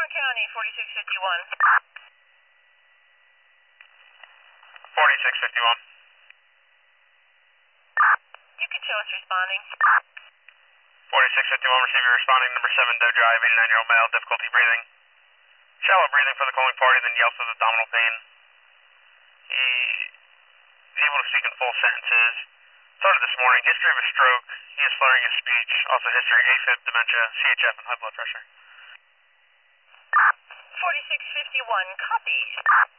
County, 4651. 4651. You can show us responding. 4651, receiving responding, number 7, Doe Drive, 89-year-old male, difficulty breathing. Shallow breathing for the calling party, then yells with abdominal pain. He's able to speak in full sentences. Started this morning. History of a stroke. He is slurring his speech. Also history of AFib, dementia, CHF, and high blood pressure. 4651, copy.